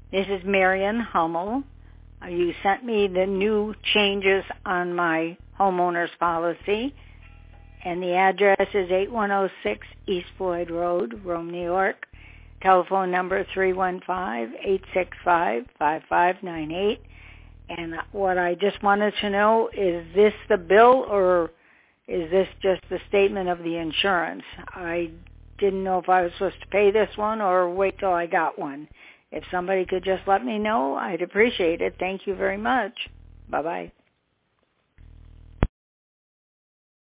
This is Marion Hummel. You sent me the new changes on my homeowner's policy, and the address is 8106 East Floyd Road, Rome, New York. Telephone number 315-865-5598. And what I just wanted to know, is this the bill or is this just the statement of the insurance? I didn't know if I was supposed to pay this one or wait till I got one. If somebody could just let me know, I'd appreciate it. Thank you very much. Bye-bye.